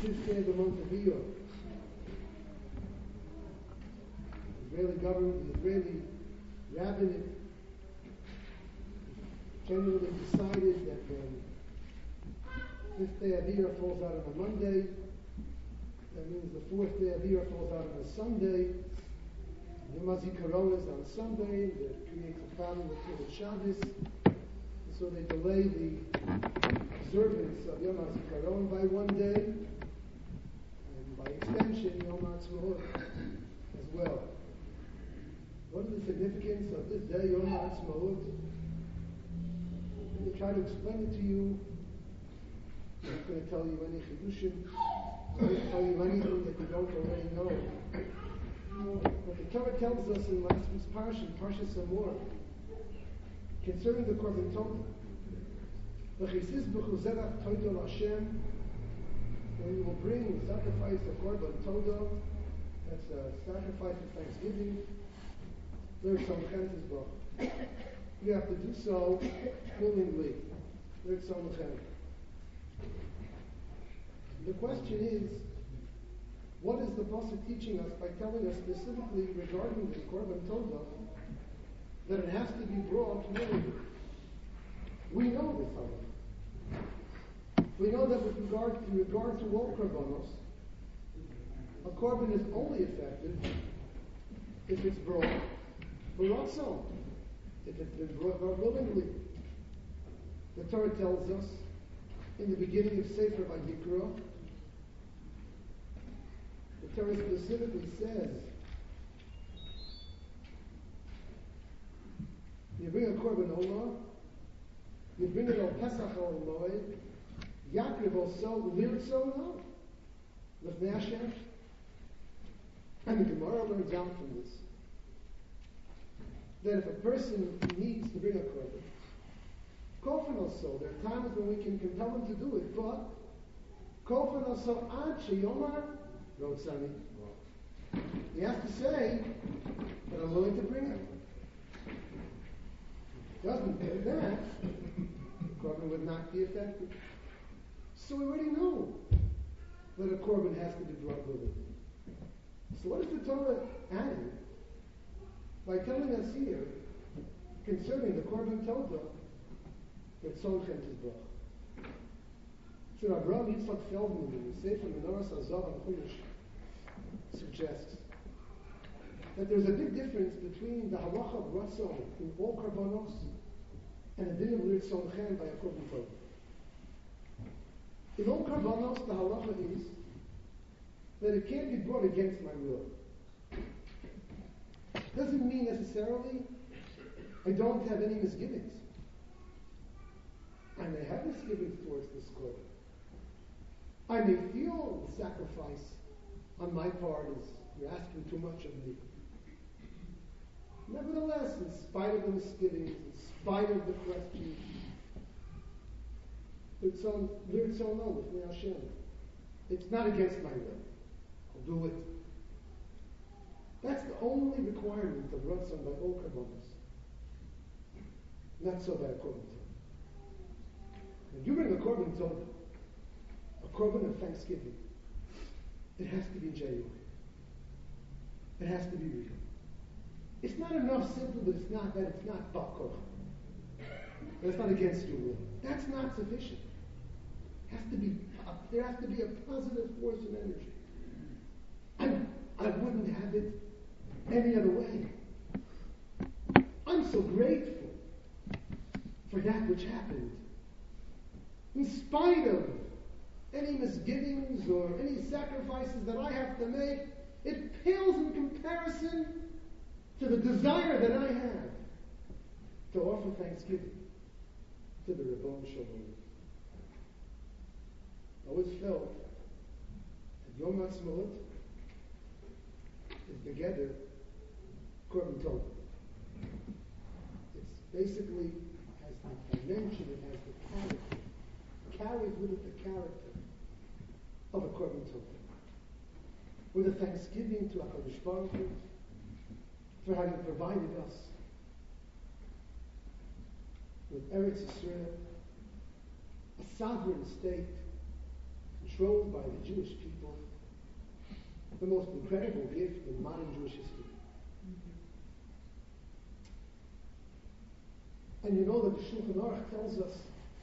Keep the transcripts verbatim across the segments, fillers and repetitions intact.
fifth day of the month of Iyar. The Israeli government, the Israeli rabbinate, generally decided that the fifth day of Iyar falls out on a Monday. That means the fourth day of Iyar falls out on a Sunday. Yom HaZikaron is on Sunday. That creates a problem with Kibbutz Shabbos. And so they delay the observance of Yom HaZikaron by one day, and by extension, Yom HaTzmaut as well. What is the significance of this day, Yom HaTzmaut? Let me try to explain it to you. I'm not going to tell you any chidushim. I'm going to tell you anything that you don't already know. But the Torah tells us in last week's parsha, Parsha Samor, concerning the Korban Todah, when you will bring the sacrifice of Korban Todah, that's a sacrifice of thanksgiving, you have to do so willingly. The question is, what is the Pasuk teaching us by telling us specifically regarding this Korban Todah that it has to be brought willingly? We know this, however. We know that with regard in regard to all korbanos, a korban is only effective if it's brought b'ratzon, if it's been brought willingly. The Torah tells us in the beginning of Sefer Vayikra, the Torah specifically says, you bring a korban olah, you bring it al Pesach al Moed, Yaakov also lirtzono, l'fnei Hashem. And the Gemara learns out from this that if a person needs to bring a korban, Kofan also, there are times when we can compel him to do it, but Kofan also ad sheyomar rotzani. He has to say that I'm willing to bring it. If he doesn't do that, the korban would not be effective. So we already know that a korban has to be brought willingly. So what is the Torah adding by telling us here concerning the Korban Todah that Solchem is brought? So Abraham Yitzchak Feldman, in the Sefer Menorah Hazav and Chumash, suggests that there's a big difference between the halacha of Ratzon in all korbanos and the din of Litzon by a Korban Todah. In all korbanos, the halacha is that it can't be brought against my will. Doesn't mean necessarily I don't have any misgivings. I may have misgivings towards this korban. I may feel the sacrifice on my part is you're asking too much of me. Nevertheless, in spite of the misgivings, in spite of the questions, it's on it's on with Hashem. It's not against my will. I'll do it. That's the only requirement of Ratzon by all korbanos. Not so by a korban todah. When you bring a korban todah, a korban of thanksgiving, it has to be genuine. It has to be real. It's not enough simply that it's not that it's not bakor. That's not against your will. That's not sufficient. It has to be. There has to be a positive force of energy. I, I wouldn't have it any other way. I'm so grateful for that which happened. In spite of any misgivings or any sacrifices that I have to make, it pales in comparison to the desire that I have to offer thanksgiving to the Ribbon Shalom. I always felt that Yom HaTzmaut is together Korban Todah. It's basically has the dimension, it has the character, it carries with it the character of a Korban Todah. With a thanksgiving to HaKadosh Baruch Hu for having provided us with Eretz Yisrael, a sovereign state betrothed by the Jewish people, the most incredible gift in modern Jewish history. And you know that the Shulchan Aruch tells us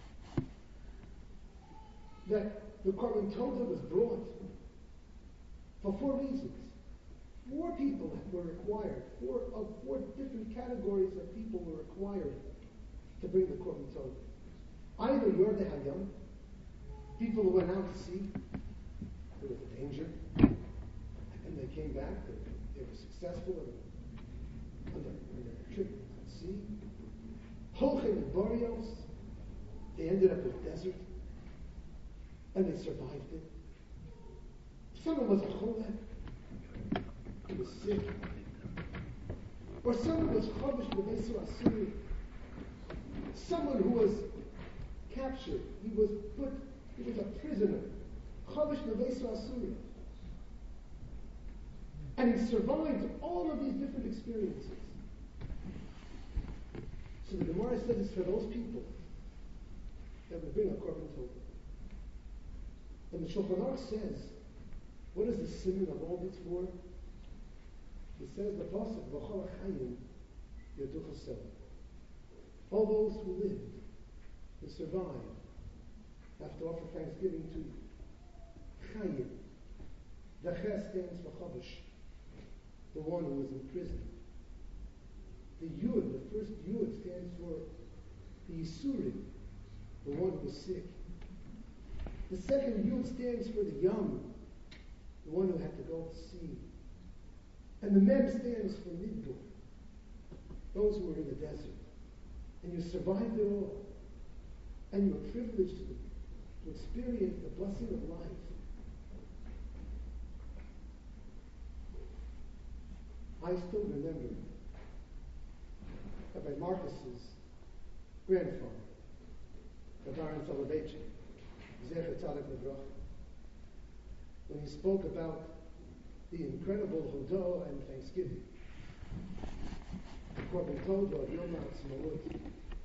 that the Korban Todah was brought for four reasons. Four people were required. Four of four different categories of people were required to bring the Korban Todah. Either Yordei Hayam, people who went out to sea, there was a danger, and they came back, they, they were successful in, on, their, on their trip at sea. Holchem and Boreos, they ended up with desert, and they survived it. Someone was a cholek, he was sick. Or someone was chavish b'neisu asuri, someone who was captured, he was put, he was a prisoner, chavish b'neisu asuri. And he survived all of these different experiences. So the Gemara says it's for those people that will bring a korban todah. And the Shulchan Aruch says, what is the simon of all this for? He says the pasuk v'chol hachayim yaduch hasel. All those who lived, who survived, have to offer thanksgiving to you. Chayim. The ches stands for chavish, the one who was in prison. The Yud, the first Yud, stands for the Yisurim, the one who was sick. The second Yud stands for the Yam, the one who had to go to sea. And the Mem stands for Midbar, those who were in the desert. And you survived it all. And you were privileged to, to experience the blessing of life. I still remember Rabbi Marcus's grandfather, Rabbi Soloveitchik, Zecher Tzadik Lebracha, when he spoke about the incredible Hodah and Thanksgiving, the Korban Todah of Yom HaAtzmaut.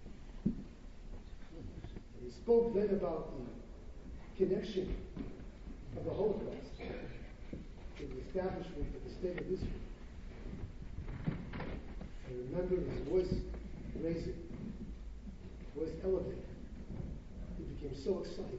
He spoke then about the connection of the Holocaust to the establishment of the State of Israel. I remember his voice raising, voice elevated. He became so excited.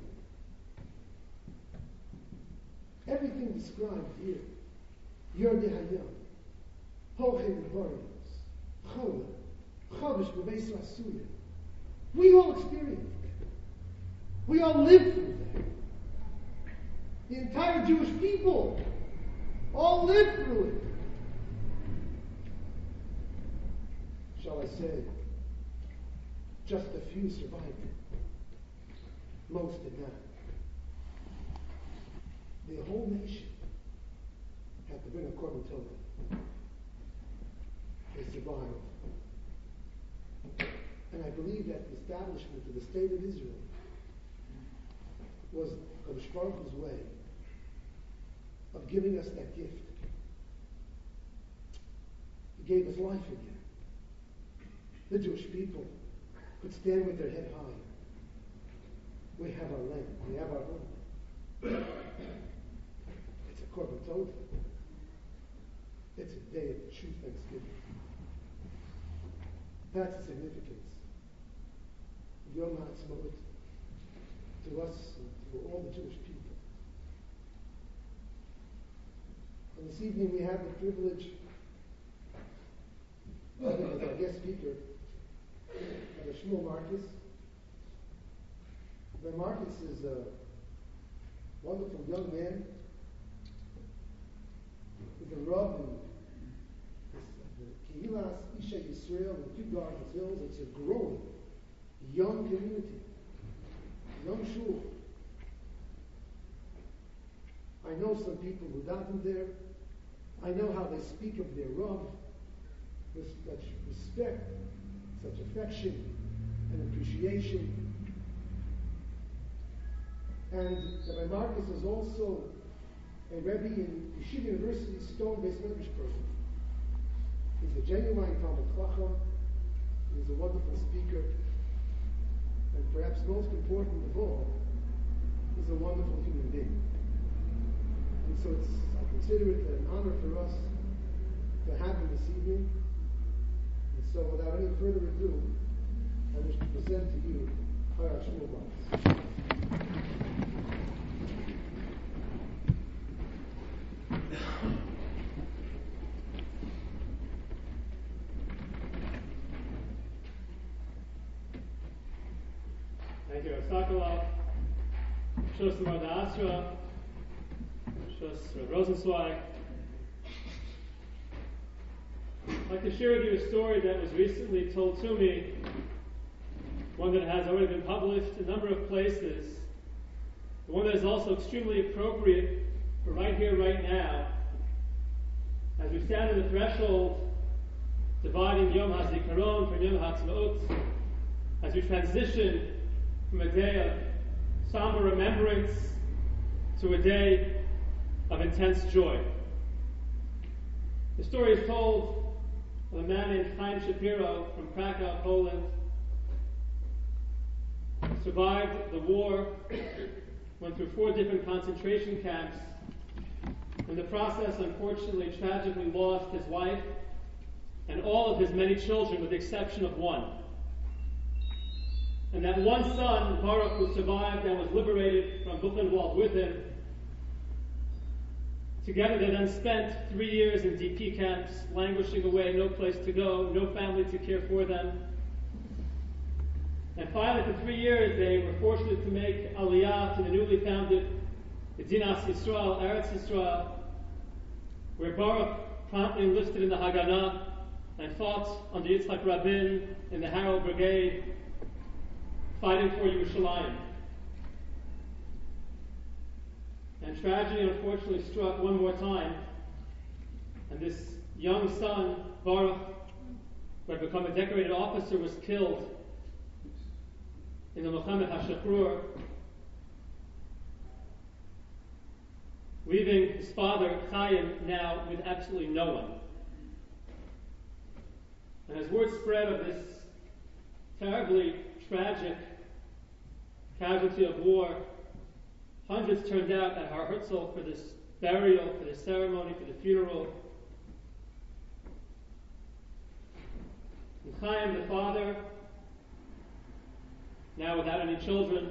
Everything described here, Yordei Hayam, Holchem Boreos, Cholek, Chavish b'neisu asuri. We all experienced it. We all lived through that. The entire Jewish people all lived through it. Shall I say, just a few survived it. Most did not. The whole nation had to bring a korban todah. They survived. And I believe that the establishment of the State of Israel was Kadosh Baruch Hu's way of giving us that gift. He gave us life again. The Jewish people could stand with their head high. We have our land. We have our home. It's a korban todah. It's a day of true thanksgiving. That's the significance of Yom HaAtzmaut to us and to all the Jewish people. And this evening we have the privilege of having as our guest speaker Rabbi Shmuel Marcus. Rabbi Marcus is a wonderful young man. He's a Rav in the Kehilas Isha Yisrael in Kew Gardens Hills. It's a growing, young community, young shul. I know some people who daven there. I know how they speak of their Rav with such respect, such affection and appreciation. And Rabbi Marcus is also a Rebbe in Yeshiva University's Stone Beis Medrash program. He's a genuine Talmud Chacham. He's a wonderful speaker. And perhaps most important of all, he's a wonderful human being. And so it's, I consider it an honor for us to have him this evening. And so without any further ado, I wish to present to you Chayar Shmuel Bas. Thank you, Sakala. Shus Marda Asra. Shus Rosenzweig. I'd like to share with you a story that was recently told to me, one that has already been published in a number of places, one that is also extremely appropriate for right here, right now, as we stand on the threshold dividing Yom HaZikaron from Yom HaTzmaut, as we transition from a day of somber remembrance to a day of intense joy. The story is told of a man named Chaim Shapiro from Krakow, Poland. He survived the war, went through four different concentration camps. In the process, unfortunately, tragically lost his wife and all of his many children with the exception of one. And that one son, Baruch, who survived and was liberated from Buchenwald with him, together they then spent three years in D P camps, languishing away, no place to go, no family to care for them. And finally, for three years, they were fortunate to make Aliyah to the newly founded Medinas Yisrael, Eretz Yisrael, where Baruch promptly enlisted in the Haganah and fought under Yitzhak Rabin in the Harel Brigade, fighting for Yerushalayim. And tragedy unfortunately struck one more time, and this young son, Baruch, who had become a decorated officer, was killed in the Milchemet HaShachrur, leaving his father, Chaim, now with absolutely no one. And as word spread of this terribly tragic casualty of war, hundreds turned out at Har Herzl for this burial, for the ceremony, for the funeral. And Chaim, the father, now without any children,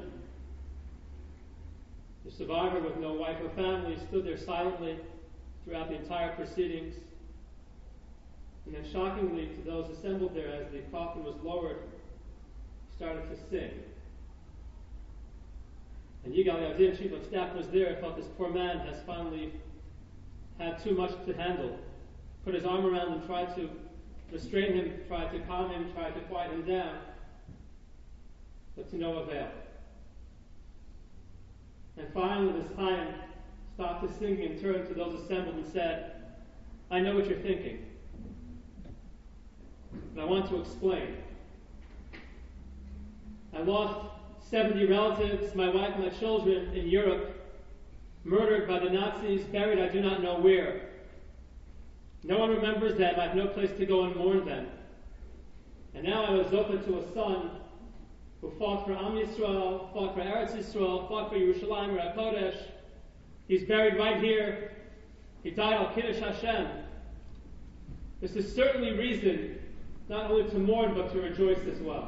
the survivor with no wife or family, stood there silently throughout the entire proceedings. And then shockingly to those assembled there as the coffin was lowered, started to sing. And Yigal Yadin, chief of staff, was there, thought this poor man has finally had too much to handle. Put his arm around him, tried to restrain him, tried to calm him, tried to quiet him down, but to no avail. And finally, this Chaim stopped his singing and turned to those assembled and said, "I know what you're thinking, and I want to explain. I lost seventy relatives, my wife, my children in Europe, murdered by the Nazis, buried I do not know where. No one remembers them. I have no place to go and mourn them. And now I was open to a son who fought for Am Yisrael, fought for Eretz Yisrael, fought for Yerushalayim, Yer HaKodesh. He's buried right here. He died al Kiddush Hashem. This is certainly reason not only to mourn, but to rejoice as well."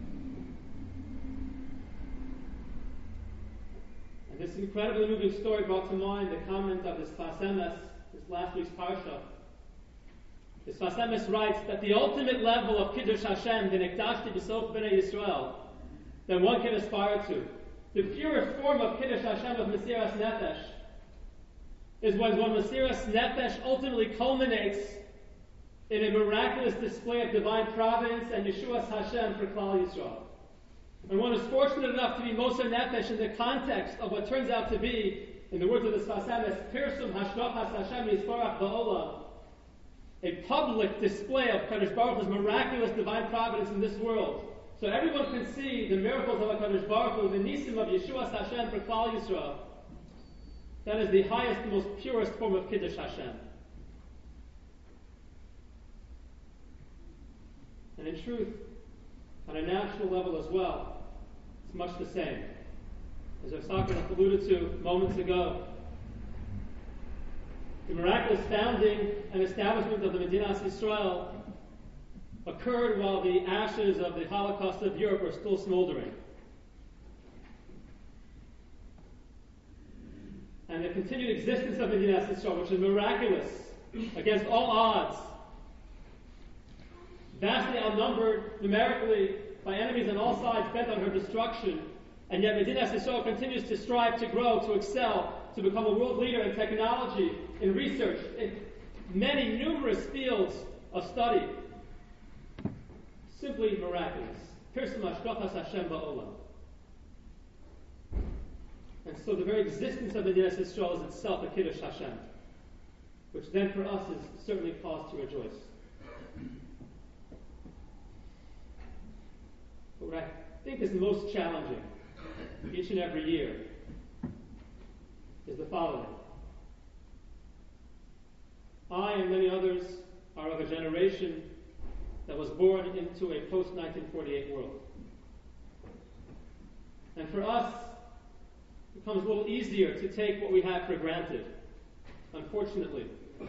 And this incredibly moving story brought to mind the comment of this Sfas Emes, this last week's Parsha. The Sfas Emes writes that the ultimate level of Kiddush Hashem, the Nikdashti B'sof B'nai Yisrael, that one can aspire to, the purest form of Kiddush Hashem, of Mesiras Nefesh, is when one Mesiras Nefesh ultimately culminates in a miraculous display of divine providence and Yeshuas Hashem for Klal Yisrael. And one is fortunate enough to be Moser Nefesh in the context of what turns out to be, in the words of the Sfas Emes, Pirsum Hashgachas Hashem Yisbarach Ba'olam, a public display of Kadosh Baruch Hu's miraculous divine providence in this world. So everyone can see the miracles of HaKadosh Baruch Hu, the nisim of Yeshuas Hashem for Klal Yisrael. That is the highest, the most purest form of Kiddush Hashem. And in truth, on a national level as well, it's much the same. As Rav Sakharov alluded to moments ago, The miraculous founding and establishment of the Medinas Yisrael occurred while the ashes of the Holocaust of Europe were still smoldering. And the continued existence of Medinas Yisrael, which is miraculous, against all odds, vastly outnumbered numerically by enemies on all sides bent on her destruction, and yet Medinas Yisrael continues to strive to grow, to excel, to become a world leader in technology, in research, in many numerous fields of study. Simply miraculous. Pirsum hashgachas Hashem ba'olam. And so the very existence of Medinas Yisrael is itself a Kiddush Hashem, which then for us is certainly cause to rejoice. But what I think is most challenging each and every year is the following. I and many others are of a generation that was born into a post nineteen forty-eight world. And for us, it becomes a little easier to take what we have for granted, unfortunately.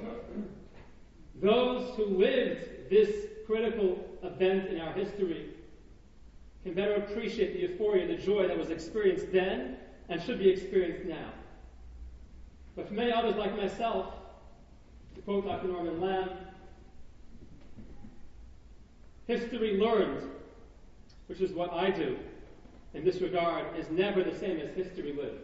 Those who lived this critical event in our history can better appreciate the euphoria, the joy that was experienced then and should be experienced now. But for many others like myself, to quote Doctor Norman Lamb, history learned, which is what I do in this regard, is never the same as history lived.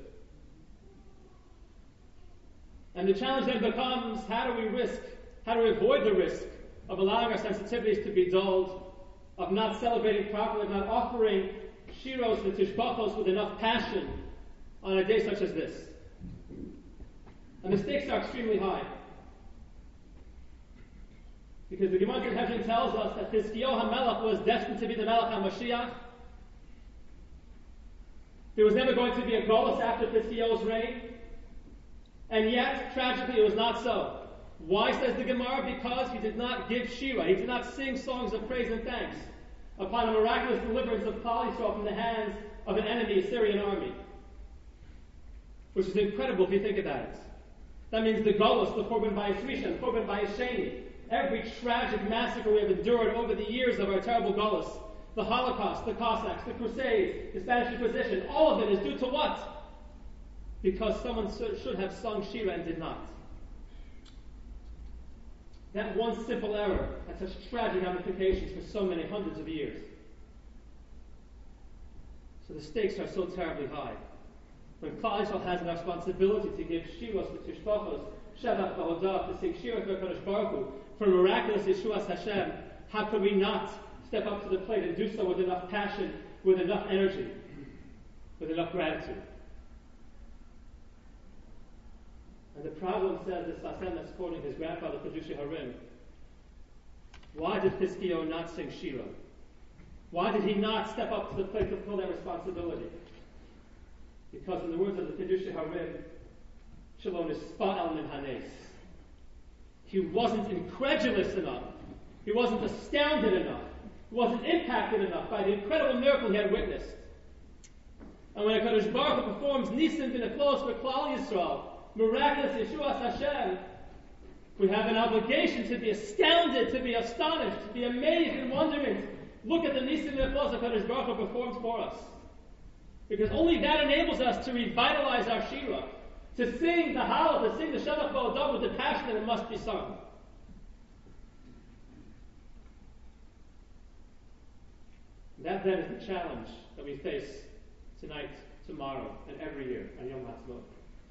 And the challenge then becomes, how do we risk, how do we avoid the risk of allowing our sensitivities to be dulled, of not celebrating properly, of not offering shiros and tishbachos with enough passion on a day such as this? And the stakes are extremely high. Because the Gemara in Hebron tells us that Chizkiyahu HaMelech was destined to be the Melech HaMashiach. There was never going to be a Golus after Chizkiyahu's reign. And yet, tragically, it was not so. Why, says the Gemara? Because he did not give Shira. He did not sing songs of praise and thanks upon a miraculous deliverance of Klal Yisrael from the hands of an enemy Assyrian army. Which is incredible if you think about it. That means the Golus, the Korban Bayis Rishon, the Korban Bayis Sheni, every tragic massacre we have endured over the years of our terrible Golus, the Holocaust, the Cossacks, the Crusades, the Spanish Inquisition, all of it is due to what? Because someone should have sung Shira and did not. That one simple error had such tragic ramifications for so many hundreds of years. So the stakes are so terribly high. When Klal Yisrael has the responsibility to give shiros, tishbachos, shevach, ba'odah, to sing shiros to HaKadosh Baruch Hu, for miraculous Yeshuas Hashem, how could we not step up to the plate and do so with enough passion, with enough energy, with enough gratitude? And the problem, says the Sasem that's quoting his grandfather, Kedusha Harim, why did Chizkiyahu not sing Shira? Why did he not step up to the plate to fulfill that responsibility? Because in the words of the Kedusha Harim, Shalom is spa'al min hanes. He wasn't incredulous enough. He wasn't astounded enough. He wasn't impacted enough by the incredible miracle he had witnessed. And when HaKadosh Baruch Hu performs Nisim v'neflos for Klal Yisrael, miraculous Yeshuas Hashem, we have an obligation to be astounded, to be astonished, to be amazed in wonderment. Look at the Nisim v'neflos HaKadosh Baruch Hu performs for us. Because only that enables us to revitalize our Shira, to sing the Hallel, to sing the Shevach Ba'odah with the passion that it must be sung. That then is the challenge that we face tonight, tomorrow, and every year on Yom HaTzmaut.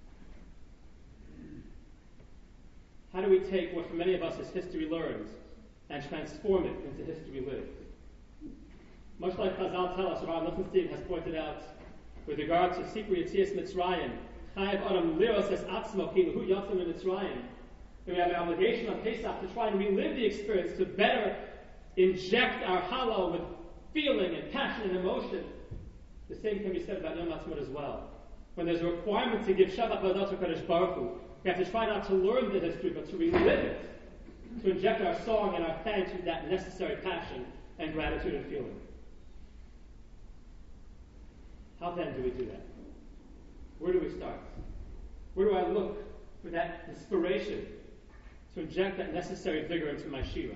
How do we take what for many of us is history learned and transform it into history lived? Much like Chazal tell us, Rabbi Lichtenstein has pointed out, with regard to Sikri Yetzias Mitzrayim, Chayav Adam Liros Es Atzmo Ki Lehu Yatzim Mitzrayim, that we have an obligation on Pesach to try and relive the experience, to better inject our Hallel with feeling and passion and emotion. The same can be said about Yom HaTzmaut as well. When there's a requirement to give Shabbat B'adat to Kadosh Baruch Hu, we have to try not to learn the history, but to relive it, to inject our song and our thanks with that necessary passion and gratitude and feeling. How then do we do that? Where do we start? Where do I look for that inspiration to inject that necessary vigor into my Shira?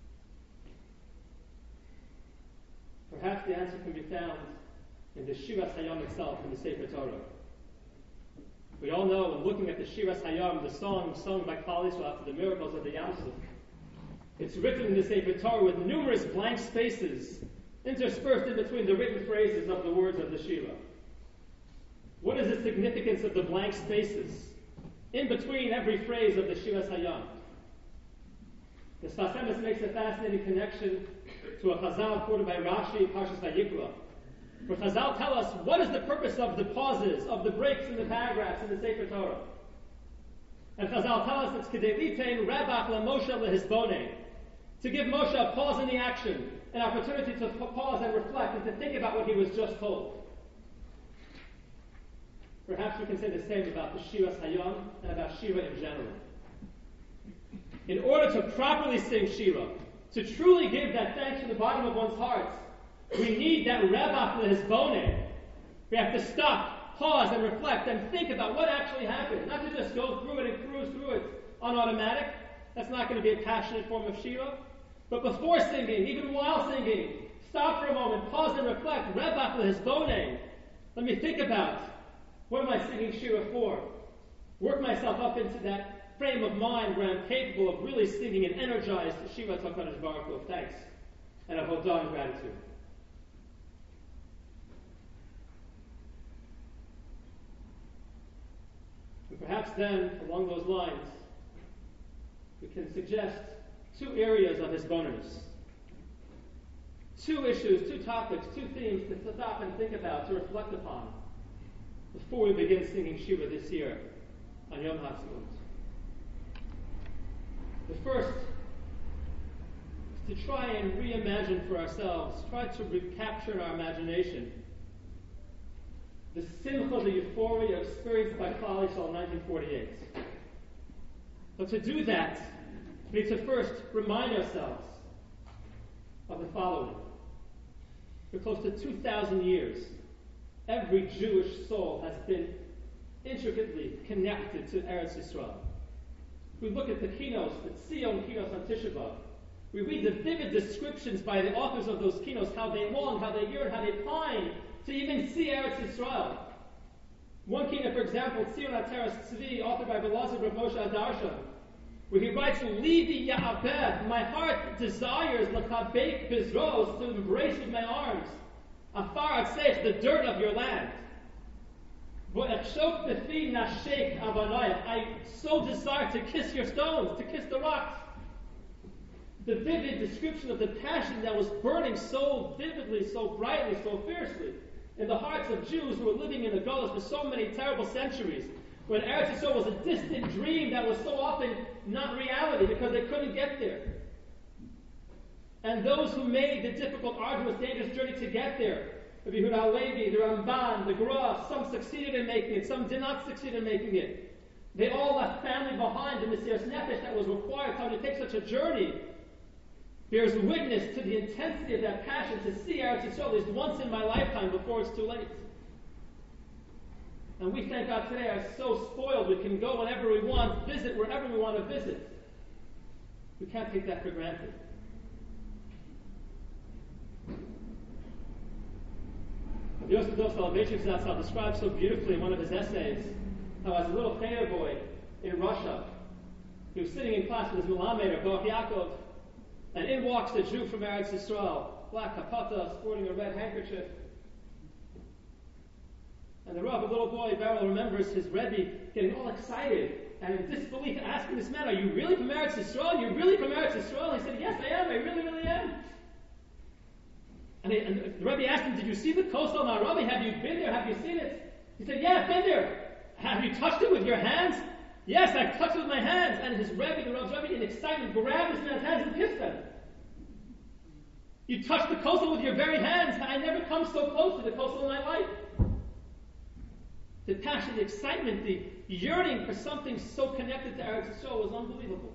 Perhaps the answer can be found in the Shiras Hayam itself, in the Sefer Torah. We all know, when looking at the Shiras Hayam, the song sung by Klal Yisrael after the miracles of the Yam Suf, it's written in the Sefer Torah with numerous blank spaces interspersed in between the written phrases of the words of the Shira. What is the significance of the blank spaces in between every phrase of the Shiras Hayam? The Sfas Emes makes a fascinating connection to a Chazal quoted by Rashi, Parshas Vayikra, where Chazal tell us what is the purpose of the pauses, of the breaks in the paragraphs in the Sefer Torah. And Chazal tell us it's Kedei Litein Rabach LaMoshe LeHisbonei, to give Moshe a pause in the action, an opportunity to pause and reflect and to think about what he was just told. Perhaps we can say the same about the Shiras Hayam and about Shira in general. In order to properly sing Shira, to truly give that thanks from the bottom of one's heart, we need that Rebach LeHisbonei. We have to stop, pause, and reflect and think about what actually happened. Not to just go through it and cruise through it on automatic. That's not going to be a passionate form of Shira. But before singing, even while singing, stop for a moment, pause and reflect. Rebach LeHisbonei. Let me think about, what am I singing Shira for? Work myself up into that frame of mind where I'm capable of really singing an energized Shira HaKadosh Baruch Hu of thanks and of hodah and gratitude. And perhaps then, along those lines, we can suggest two areas of his bonus. Two issues, two topics, two themes to stop and think about, to reflect upon, before we begin singing Shira this year on Yom HaTzmaut. The first is to try and reimagine for ourselves, try to recapture in our imagination the simcha, the euphoria experienced by Klal Yisrael in nineteen forty-eight. But to do that, we need to first remind ourselves of the following. For close to two thousand years, every Jewish soul has been intricately connected to Eretz Yisrael. We look at the kinos, the Tzion kinos on Tisha B'Av. We read the vivid descriptions by the authors of those kinos, how they long, how they yearn, how they pine to even see Eretz Yisrael. One kino, for example, Tzion Ateres Tzvi, authored by Belazar Rav Moshe Adarshan, where he writes, Livi Ya'abeh, my heart desires l'chabek bizros, to embrace with my arms, afar atzech, the dirt of your land. I so desire to kiss your stones, to kiss the rocks. The vivid description of the passion that was burning so vividly, so brightly, so fiercely in the hearts of Jews who were living in the Golas for so many terrible centuries, when Eretz Yisrael was a distant dream that was so often not reality because they couldn't get there. And those who made the difficult, arduous, dangerous journey to get there, the Yehuda Halevi, the Ramban, the Graf, some succeeded in making it, some did not succeed in making it. They all left family behind. The Mesiras Nefesh that was required to undertake such a journey bears witness to the intensity of that passion to see Eretz Yisrael at least once in my lifetime before it's too late. And we, thank God, today are so spoiled. We can go whenever we want, visit wherever we want to visit. We can't take that for granted. Yosef Dov Soloveitchik Zatzal describes so beautifully in one of his essays how, as a little cheder boy in Russia, he was sitting in class with his Melamed, Baruch Yaakov, and in walks a Jew from Eretz Yisrael, black kapata, sporting a red handkerchief. And the Rav, a little boy, Beryl, remembers his Rebbe getting all excited and in disbelief, asking this man, "Are you really from Eretz Yisrael? You're really from Eretz Yisrael?" He said, "Yes, I am. I really, really am." And, he, and the Rebbe asked him, "Did you see the Kosel Ma'aravi? Have you been there? Have you seen it?" He said, "Yeah, I've been there." "Have you touched it with your hands?" "Yes, I've touched it with my hands." And his Rebbe, the Rav's Rebbe, in excitement, grabbed this man's hands and kissed them. "You touched the Kosel with your very hands. I never come so close to the Kosel in my life." The passion, the excitement, the yearning for something so connected to Eretz Yisrael was unbelievable.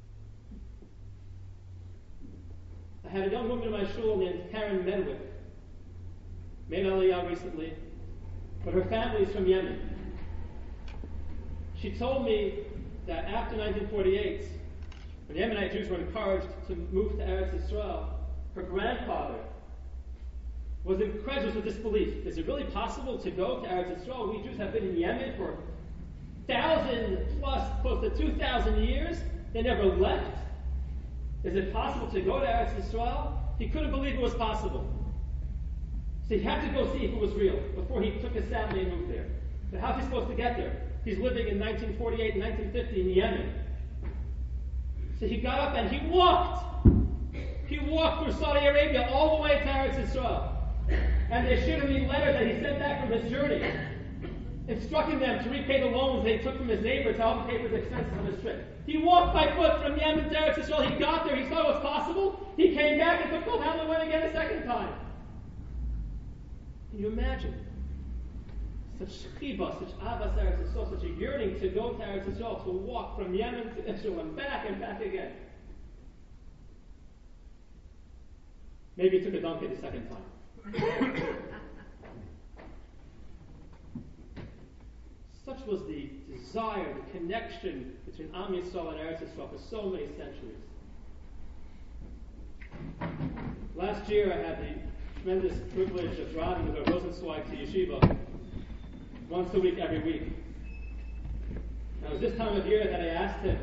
I had a young woman in my shul named Karen Medwick, made Aliyah recently, but her family is from Yemen. She told me that after nineteen forty-eight, when the Yemenite Jews were encouraged to move to Eretz Yisrael, her grandfather was incredulous with disbelief. Is it really possible to go to Eretz Yisrael? We Jews have been in Yemen for thousand plus, close to two thousand years. They never left. Is it possible to go to Eretz Yisrael? He couldn't believe it was possible. So he had to go see if it was real before he took his family and moved there. But how's he supposed to get there? He's living in nineteen forty-eight and nineteen fifty in Yemen. So he got up and he walked. He walked through Saudi Arabia all the way to Eretz Yisrael. And they showed me letters that he sent back from his journey, instructing them to repay the loans they took from his neighbor to help pay for the expenses of his trip. He walked by foot from Yemen to Eretz Yisrael. He got there. He saw it was possible. He came back and took Kol Hamel and went again a second time. Can you imagine? Such chiba, such avas Eretz Yisrael, such a yearning to go to Eretz Yisrael, to walk from Yemen to Israel and back and back again. Maybe he took a donkey the second time. Such was the desire, the connection between Am Yisrael and Eretz Yisrael for so many centuries. Last year I had the tremendous privilege of driving with Rav Rosenzweig to yeshiva once a week, every week. Now it was this time of year that I asked him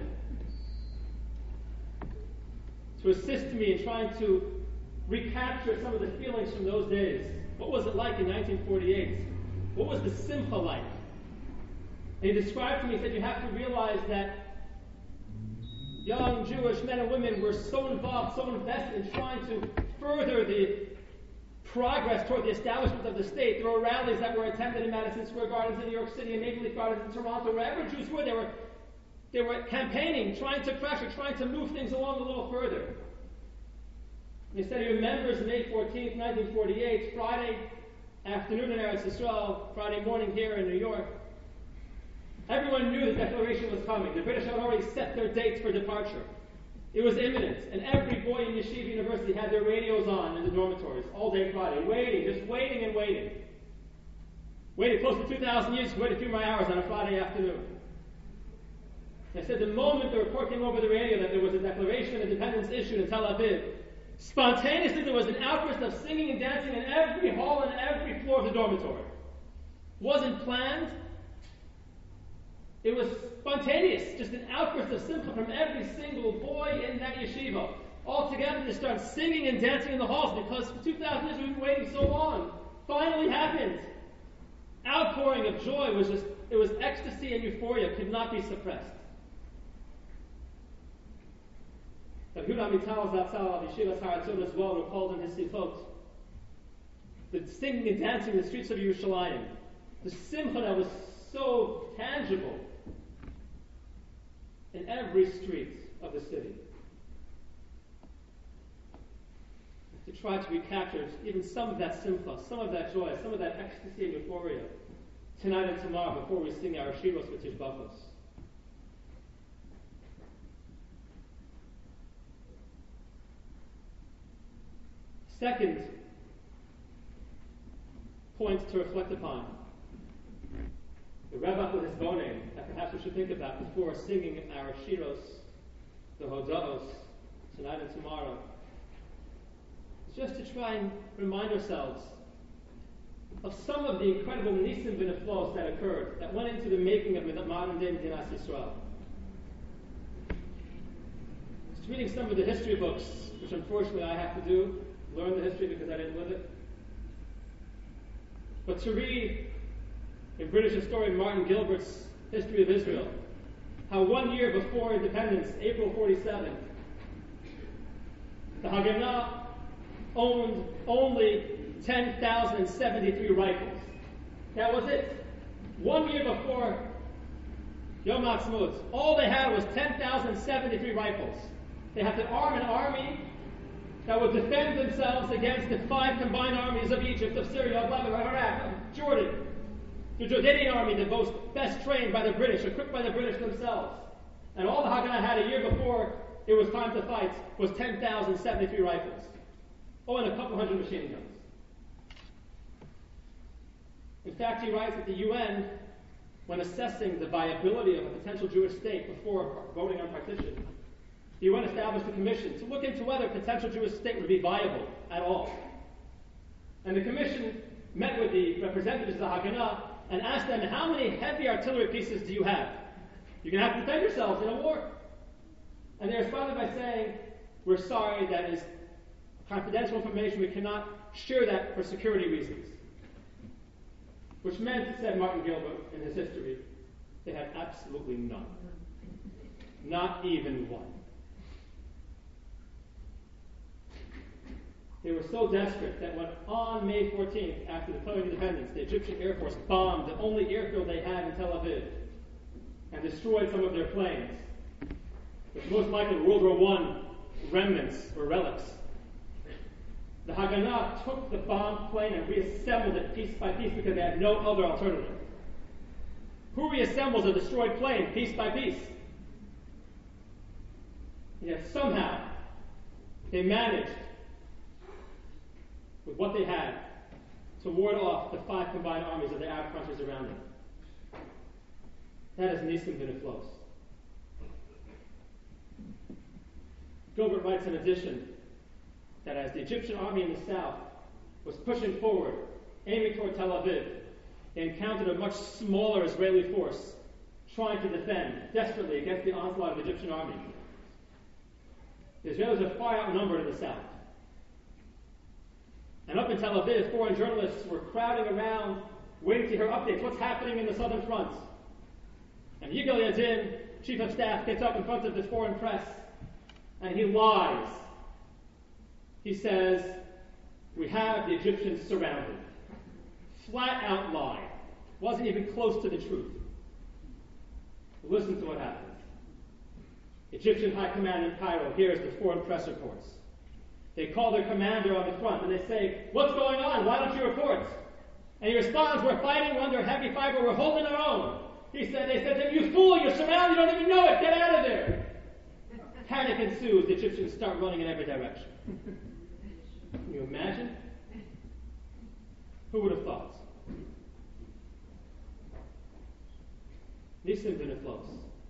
to assist me in trying to recapture some of the feelings from those days. What was it like in nineteen forty-eight? What was the simcha like? And he described to me, he said, you have to realize that young Jewish men and women were so involved, so invested in trying to further the progress toward the establishment of the state. There were rallies that were attended in Madison Square Gardens in New York City and Maple Leaf Gardens in Toronto. Wherever Jews were, they were, they were campaigning, trying to pressure, trying to move things along a little further. He said he remembers May fourteenth, nineteen forty-eight, Friday afternoon in Eretz Yisrael, Friday morning here in New York. Everyone knew the declaration was coming. The British had already set their dates for departure. It was imminent, and every boy in Yeshiva University had their radios on in the dormitories all day Friday, waiting, just waiting and waiting. Waited close to two thousand years, wait a few more hours on a Friday afternoon. They said the moment the report came over the radio that there was a Declaration of Independence issued in Tel Aviv, spontaneously there was an outburst of singing and dancing in every hall and every floor of the dormitory. Wasn't planned. It was spontaneous, just an outburst of simcha from every single boy in that yeshiva. All together they started singing and dancing in the halls because for two thousand years we've been waiting so long. Finally happened. Outpouring of joy was just, it was ecstasy and euphoria, could not be suppressed. Rabbi Yehuda Amital Zatzal of Yeshivas Har Hatzon as well recalled in his Sifot the singing and dancing in the streets of Yerushalayim, the simcha that was so tangible in every street of the city. To try to recapture even some of that simcha, some of that joy, some of that ecstasy and euphoria tonight and tomorrow before we sing our shiros with Tishbachos. Second point to reflect upon. The Rebbe with his bonim that perhaps we should think about before singing our shiros, the hodaos, tonight and tomorrow, is just to try and remind ourselves of some of the incredible nisim v'neflos that occurred, that went into the making of the modern day Medinas Yisrael. Just reading some of the history books, which unfortunately I have to do, learn the history because I didn't live it. But to read in British historian Martin Gilbert's History of Israel, how one year before independence, April forty-seven, the Haganah owned only ten thousand seventy-three rifles. That was it. One year before Yom HaAtzmaut, all they had was ten thousand seventy-three rifles. They had to arm an army that would defend themselves against the five combined armies of Egypt, of Syria, of Lebanon, of Iraq, of Jordan. The Jordanian army, the most best trained by the British, equipped by the British themselves. And all the Haganah had a year before it was time to fight was ten thousand seventy-three rifles. Oh, and a couple hundred machine guns. In fact, he writes that the U N when assessing the viability of a potential Jewish state before voting on partition, the U N established a commission to look into whether a potential Jewish state would be viable at all. And the commission met with the representatives of the Haganah and asked them, how many heavy artillery pieces do you have? You're going to have to defend yourselves in a war. And they responded by saying, we're sorry, that is confidential information. We cannot share that for security reasons. Which meant, said Martin Gilbert in his history, they had absolutely none. Not even one. They were so desperate that when on May fourteenth, after declaring independence, the Egyptian Air Force bombed the only airfield they had in Tel Aviv and destroyed some of their planes, which most likely were World War One remnants or relics. The Haganah took the bombed plane and reassembled it piece by piece because they had no other alternative. Who reassembles a destroyed plane piece by piece? And yet somehow they managed, with what they had, to ward off the five combined armies of the Arab countries around them. That is Nisim Viniflos. Gilbert writes in addition that as the Egyptian army in the south was pushing forward, aiming toward Tel Aviv, they encountered a much smaller Israeli force trying to defend desperately against the onslaught of the Egyptian army. The Israelis are far outnumbered in the south. And up in Tel Aviv, foreign journalists were crowding around, waiting to hear updates. What's happening in the southern front? And Yigal Yadin, chief of staff, gets up in front of the foreign press, and he lies. He says, we have the Egyptians surrounded. Flat out lie. Wasn't even close to the truth. Listen to what happens. Egyptian High Command in Cairo hears the foreign press reports. They call their commander on the front and they say, what's going on? Why don't you report? And he responds, we're fighting under heavy fire, we're holding our own. He said, they said to him, you fool, you're surrounded, you don't even know it, get out of there. Panic ensues, the Egyptians start running in every direction. Can you imagine? Who would have thought? Nisim Viniflos.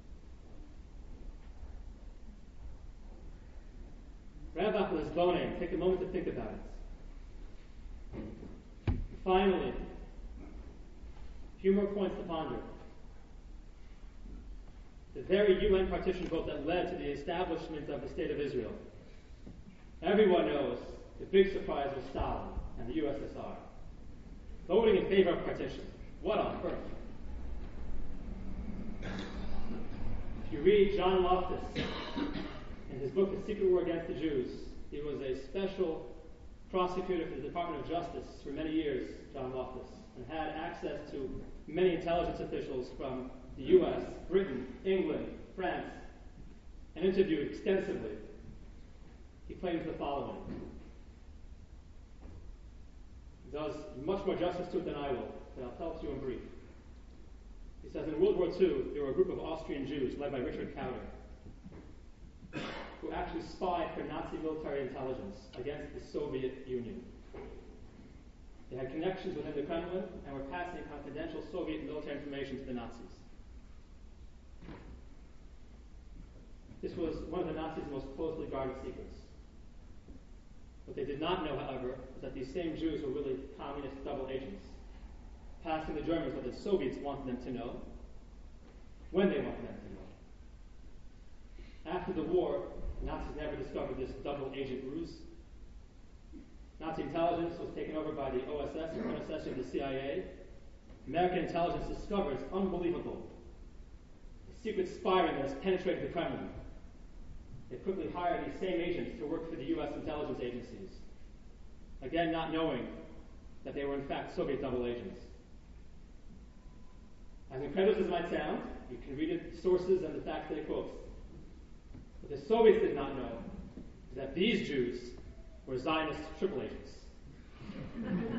Ravach Lisbonim, take a moment to think about it. Finally, a few more points to ponder. The very U N partition vote that led to the establishment of the State of Israel. Everyone knows the big surprise was Stalin and the U S S R voting in favor of partition. What on earth? If you read John Loftus in his book, The Secret War Against the Jews, he was a special prosecutor for the Department of Justice for many years, John Loftus, and had access to many intelligence officials from the U S, Britain, England, France, and interviewed extensively. He claims the following. He does much more justice to it than I will, but I'll tell it to you in brief. He says, in World War Two, there were a group of Austrian Jews led by Richard Kauder, who actually spied for Nazi military intelligence against the Soviet Union. They had connections within the Kremlin and were passing confidential Soviet military information to the Nazis. This was one of the Nazis' most closely guarded secrets. What they did not know, however, was that these same Jews were really communist double agents, passing the Germans what the Soviets wanted them to know, when they wanted them to know. After the war, the Nazis never discovered this double agent ruse. Nazi intelligence was taken over by the O S S, the predecessor of the C I A. American intelligence discovered, it's unbelievable, the secret spy ring that has penetrated the Kremlin. They quickly hired these same agents to work for the U S intelligence agencies, again not knowing that they were in fact Soviet double agents. As incredible as it might sound, you can read it, sources and the facts that it quotes. What the Soviets did not know is that these Jews were Zionist triple agents. And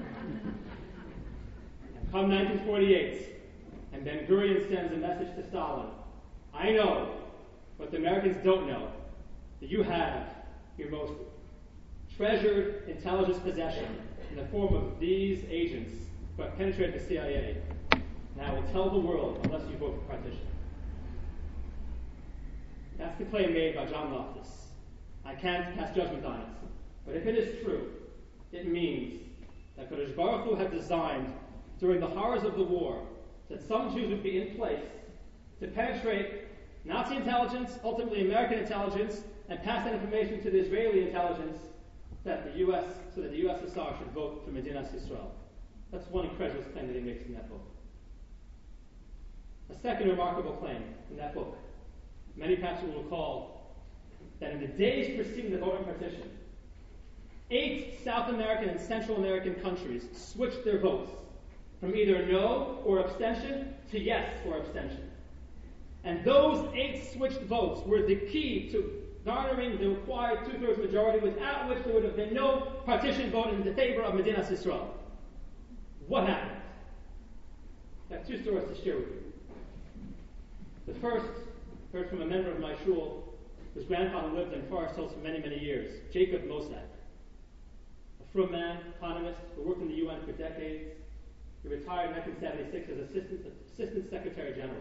come nineteen forty-eight, and Ben-Gurion sends a message to Stalin. I know what the Americans don't know, that you have your most treasured intelligence possession in the form of these agents who have penetrated the C I A. and I will tell the world unless you vote for partition. That's the claim made by John Loftus. I can't pass judgment on it. But if it is true, it means that Kadosh Baruch Hu had designed during the horrors of the war that some Jews would be in place to penetrate Nazi intelligence, ultimately American intelligence, and pass that information to the Israeli intelligence that the U S so that the U S S R should vote for Medinas Yisrael. That's one incredulous claim that he makes in that book. A second remarkable claim in that book. Many pastors will recall that in the days preceding the voting partition, eight South American and Central American countries switched their votes from either no or abstention to yes or abstention. And those eight switched votes were the key to garnering the required two-thirds majority, without which there would have been no partition vote in the favor of Medinas Yisrael. What happened? I have two stories to share with you. The first, heard from a member of my shul, whose grandfather lived in Forest Hills for many, many years, Jacob Mosak. A frum man, economist, who worked in the U N for decades. He retired in nineteen seventy-six as Assistant, Assistant Secretary General.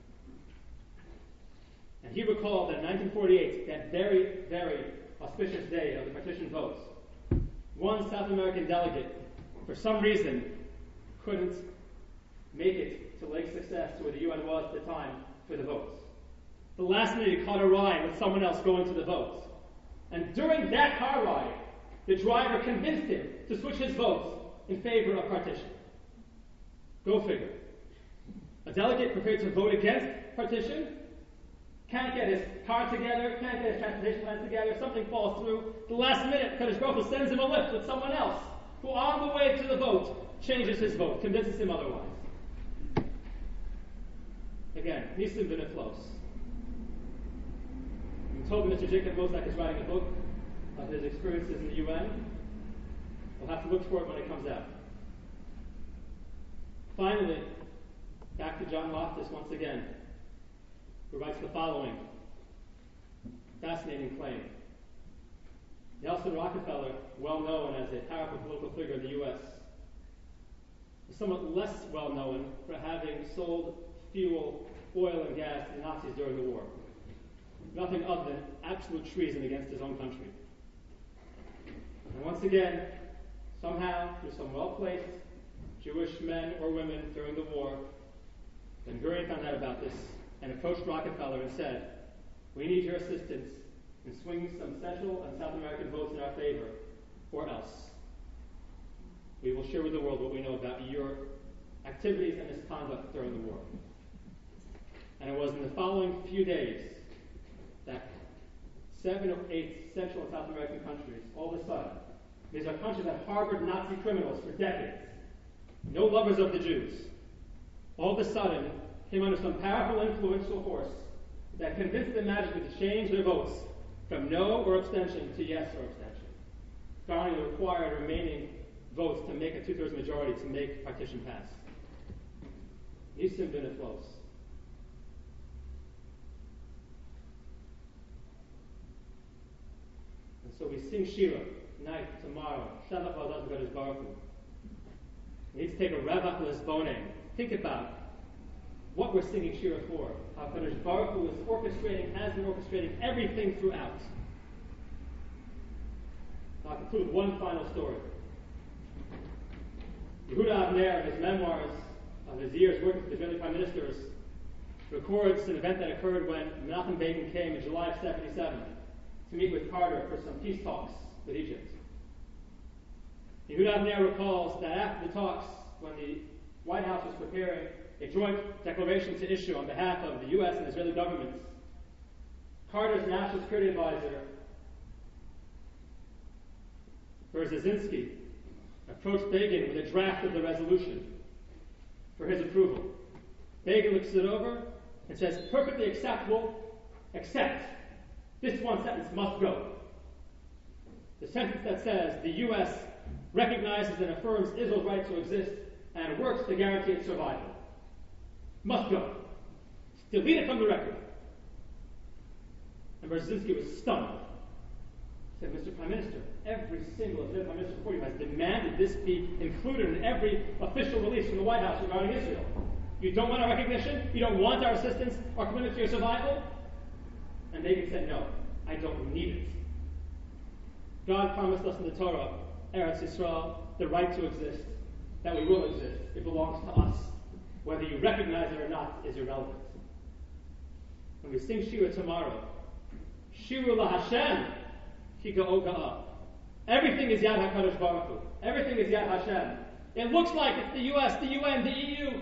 And he recalled that in nineteen forty-eight, that very, very auspicious day of the partition votes, one South American delegate, for some reason, couldn't make it to Lake Success, to where the U N was at the time, for the votes. The last minute he caught a ride with someone else going to the votes. And during that car ride, the driver convinced him to switch his votes in favor of partition. Go figure. A delegate prepared to vote against partition can't get his car together, can't get his transportation plans together, something falls through. The last minute, Kadosh Baruch Hu sends him a lift with someone else, who on the way to the vote changes his vote, convinces him otherwise. Again, Nisim Beneflos. I'm told Mister Jacob Mosak is writing a book of his experiences in the U N. We'll have to look for it when it comes out. Finally, back to John Loftus once again, who writes the following fascinating claim. Nelson Rockefeller, well known as a powerful political figure in the U S, is somewhat less well known for having sold fuel, oil, and gas to the Nazis during the war. Nothing other than absolute treason against his own country. And once again, somehow, through some well-placed Jewish men or women during the war, Ben Gurion found out about this and approached Rockefeller and said, "We need your assistance in swinging some Central and South American votes in our favor, or else we will share with the world what we know about your activities and misconduct during the war." And it was in the following few days that seven or eight Central and South American countries, all of a sudden, these are countries that harbored Nazi criminals for decades, no lovers of the Jews, all of a sudden came under some powerful influential force that convinced them magically to change their votes from no or abstention to yes or abstention, garnering the required remaining votes to make a two-thirds majority to make partition pass. Nisim Beneflos. And so we sing Shira tonight, tomorrow. Shavach v'adas b'Kadosh Baruch Hu. We need to take a Ravach l'Hesboneh. Think about what we're singing Shira for. How Kadosh Baruch Hu is orchestrating, has been orchestrating everything throughout. I'll conclude with one final story. Yehuda Avner, in his memoirs of his years working with the Israeli prime ministers, records an event that occurred when Menachem Begin came in July of seventy-seven to meet with Carter for some peace talks with Egypt. Yehuda Avner recalls that after the talks, when the White House was preparing a joint declaration to issue on behalf of the U S and Israeli governments, Carter's national security advisor, Berzazinski, approached Begin with a draft of the resolution for his approval. Begin looks it over and says, "Perfectly acceptable, except this one sentence must go." The sentence that says, "The U S recognizes and affirms Israel's right to exist and works to guarantee its survival," must go. Delete it from the record. And Berzazinski was stunned. He said, "Mister Prime Minister, every single Israeli Prime Minister before you has demanded this be included in every official release from the White House regarding Israel. You don't want our recognition? You don't want our assistance, our commitment to your survival? And David said, no, I don't need it. God promised us in the Torah, Eretz Yisrael, the right to exist, that we will exist. It belongs to us. Whether you recognize it or not is irrelevant. When we sing Shira tomorrow, Shiru la Hashem, Ki ga'o. Everything is Yad HaKadosh Baruch Hu. Everything is Yad Hashem. It looks like it's the U S, the U N, the E U,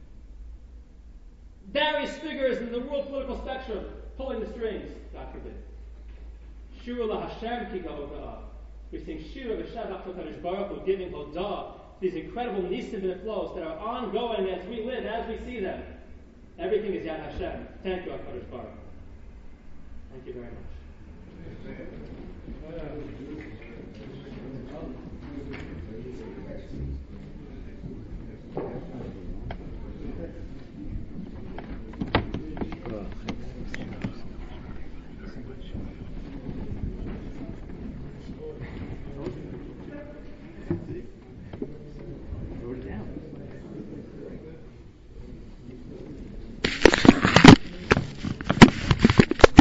various figures in the world political spectrum pulling the strings, God forbid. Shiru la Hashem ki ga'o. We sing Shira v'shavach HaKadosh Baruch Hu, giving Hodah, these incredible nisim and flows that are ongoing as we live, as we see them. Everything is Yad Hashem. Thank you, HaKadosh Baruch Hu. Thank you very much.